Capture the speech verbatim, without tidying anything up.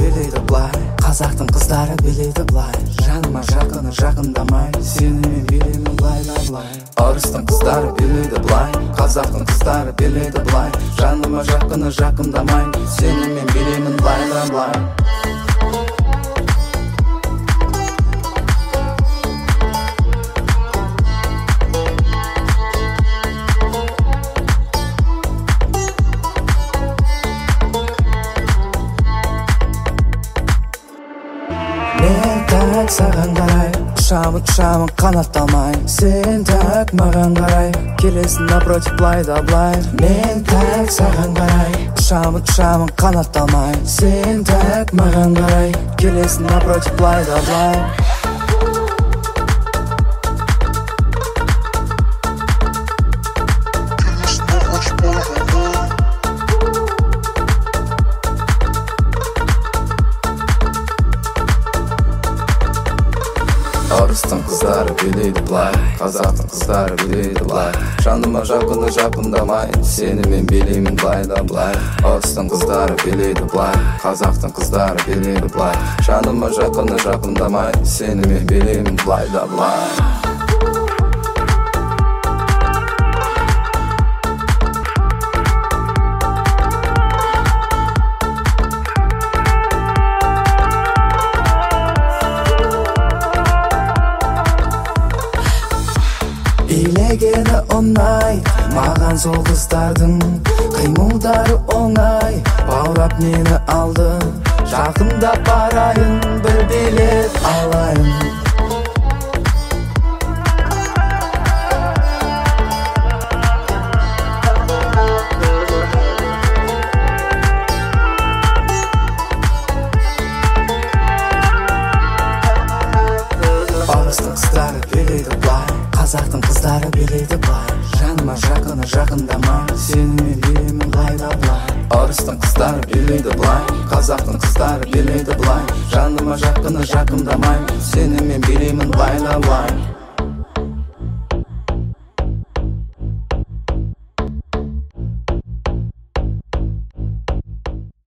билейді былай, қазақтың қыздары билейді былай. Жаныма жақыны жақындамай, сені мен билеймін былай да былай. Орыстың қыздары билейді былай, қазақтың қыздары билейді былай. Жаныма жақыны жақындамай, сені мен билеймін былай да былай. Мен так саған қарай, ұшамын ұшамын қанатталмай. Сен так маған қарай, келесің напротив былай да былай. Мен так саған қарай, ұшамын ұшамын қанатталмай. Сен так маған қарай, келесің напротив былай да былай. Орыстың қыздары билейді былай, қазақтың қыздары билейді былай. Жаныма жақыны жақындамай, сені мен билеймін былай да былай. Орыстың қыздары билейді былай, қазақтың қыздары билейді былай. Жаныма жақыны жақындамай, сені мен билеймін былай да былай. Илегені оңай, маған сол қыздардың қимылдары оңай. Баурап мені алды, жақында барайын, бір билет алайын. Орыстың қыздары билейді былай, қазақтың қыздары билейді былай. Жаныма жақыны жақындамай, сені мен билеймін былай да былай. Орыстың қыздары билейді былай, қазақтың қыздары билейді былай. Жаныма жақыны жақындамай, сені мен билеймін былай да былай.